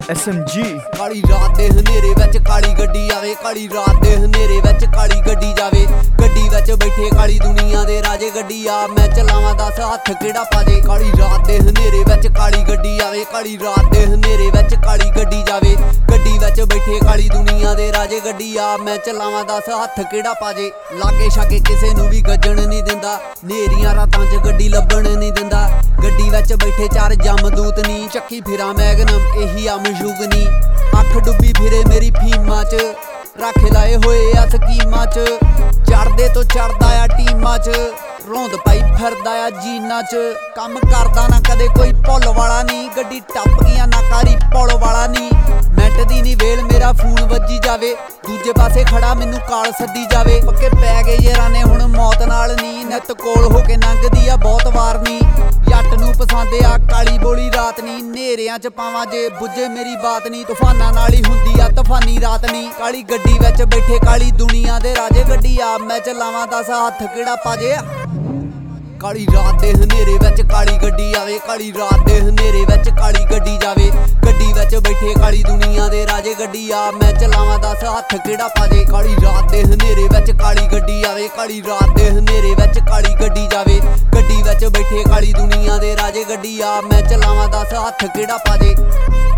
SMG ਕਾਲੀ ਰਾਤ ਦੇ ਹਨੇਰੇ ਵਿੱਚ ਕਾਲੀ ਗੱਡੀ ਆਵੇ, ਕਾਲੀ ਰਾਤ ਦੇ ਹਨੇਰੇ ਵਿੱਚ ਕਾਲੀ ਗੱਡੀ ਜਾਵੇ। ਗੱਡੀ ਵਿੱਚ ਬੈਠੇ ਕਾਲੀ ਦੁਨੀਆ ਦੇ ਰਾਜੇ, ਗੱਡੀ ਆ ਮੈਂ ਚਲਾਵਾਂ ਦੱਸ ਹੱਥ ਕਿਹੜਾ ਪਾਜੇ। ਕਾਲੀ ਰਾਤ ਦੇ ਹਨੇਰੇ ਵਿੱਚ ਕਾਲੀ ਗੱਡੀ ਆਵੇ, ਕਾਲੀ ਰਾਤ ਦੇ ਹਨੇਰੇ ਵਿੱਚ ਕਾਲੀ ਗੱਡੀ ਜਾਵੇ। ਗੱਡੀ ਵਿੱਚ ਬੈਠੇ ਕਾਲੀ ਦੁਨੀਆ ਦੇ ਰਾਜੇ, ਗੱਡੀ ਆ ਮੈਂ ਚਲਾਵਾਂ ਦੱਸ ਹੱਥ ਕਿਹੜਾ ਪਾਜੇ। ਲਾਗੇ ਛਾਗੇ ਕਿਸੇ ਨੂੰ ਵੀ ਗੱਜਣ ਨਹੀਂ ਦਿੰਦਾ, ਨੇਰੀਆਂ ਰਾਤਾਂ 'ਚ ਗੱਡੀ ਲੱਭਣ ਨਹੀਂ ਦਿੰਦਾ। ਗੱਡੀ ਵਿੱਚ ਬੈਠੇ ਚਾਰ ਜਮਦੂਤ ਨੀ, ਚੱਕੀ ਫਿਰਾਂ ਮੈਗਨਮ ਇਹੀ ਆ ਮਸ਼ੂਕਨੀ। ਅੱਖ ਡੁੱਬੀ ਫਿਰੇ ਮੇਰੀ ਫੀਮਾਂ 'ਚ, ਰੱਖ ਲਾਏ ਹੋਏ ਆ ਸਕੀਮਾਂ 'ਚ। ਚੜਦੇ ਤੋਂ ਚੜਦਾ ਆ ਟੀਮਾਂ 'ਚ, ਰੋਂਦ ਪਾਈ ਫਿਰਦਾ ਆ ਜੀਨਾਂ 'ਚ। ਕੰਮ ਕਰਦਾ ਨਾ ਕਦੇ ਕੋਈ ਭੁੱਲ ਵਾਲਾ ਨਹੀਂ, ਗੱਡੀ ਟੱਪ ਗਈਆਂ ਨਾ ਕਾਰੀ ਪੁੱਲ ਵਾਲਾ ਨਹੀਂ। ਮਿੰਟ ਦੀ ਨੀ ਵੇਲ ਮੇਰਾ ਫੋਨ ਵੱਜੀ ਜਾਵੇ, ਦੂਜੇ ਪਾਸੇ ਖੜਾ ਮੈਨੂੰ ਕਾਲ ਸੱਦੀ ਜਾਵੇ। ਪੱਕੇ ਪੈ ਗਏ ਯਾਰਾਂ ਨੇ ਹੁਣ ਮੌਤ ਨਾਲ ਨੀ, ਨਿੱਤ ਕੋਲ ਹੋ ਕੇ ਲੰਘਦੀ ਆ ਬਹੁਤ ਵਾਰ ਨੀ। ਜੱਟ ਨੂੰ ਪਸੰਦ ਆ ਕਾਲੀ ਬੋਲੀ ਰਾਤ ਨੀ, ਨੇਰਿਆਂ 'ਚ ਪਾਵਾਂ ਜੇ ਬੁੱਝੇ ਮੇਰੀ ਬਾਤ ਨੀ। ਤੂਫਾਨਾਂ ਨਾਲ ਹੀ ਹੁੰਦੀ ਆ ਤੂਫਾਨੀ ਰਾਤ ਨੀ, ਕਾਲੀ ਗੱਡੀ ਵਿੱਚ ਬੈਠੇ ਕਾਲੀ ਦੁਨੀਆ ਦੇ ਰਾਜੇ। ਗੱਡੀ ਆ ਮੈਂ ਚਲਾਵਾਂ ਦੱਸ ਹੱਥ ਕਿਹੜਾ ਪਾਜੇ। ਕਾਲੀ ਰਾਤ ਦੇ ਹਨੇਰੇ ਵਿੱਚ ਕਾਲੀ ਗੱਡੀ ਆਵੇ, ਕਾਲੀ ਰਾਤ ਦੇ ਹਨੇਰੇ ਵਿੱਚ ਕਾਲੀ ਗੱਡੀ ਜਾਵੇ। ਗੱਡੀ ਵਿੱਚ ਬੈਠੇ ਕਾਲੀ ਦੁਨੀਆ ਦੇ ਰਾਜੇ, ਗੱਡੀ ਆ ਮੈਂ ਚਲਾਵਾਂ ਦੱਸ ਹੱਥ ਕਿਹੜਾ ਪਾਜੇ। ਕਾਲੀ ਰਾਤ ਦੇ ਹਨੇਰੇ ਵਿੱਚ ਕਾਲੀ ਗੱਡੀ ਆਵੇ, ਕਾਲੀ ਰਾਤ ਦੇ ਹਨੇਰੇ ਵਿੱਚ ਕਾਲੀ ਗੱਡੀ ਜਾਵੇ। ਗੱਡੀ ਵਿੱਚ ਬੈਠੇ ਕਾਲੀ ਦੁਨੀਆ ਦੇ ਰਾਜੇ, ਗੱਡੀ ਆ ਮੈਂ ਚਲਾਵਾਂ ਦੱਸ ਹੱਥ ਕਿਹੜਾ ਪਾਜੇ।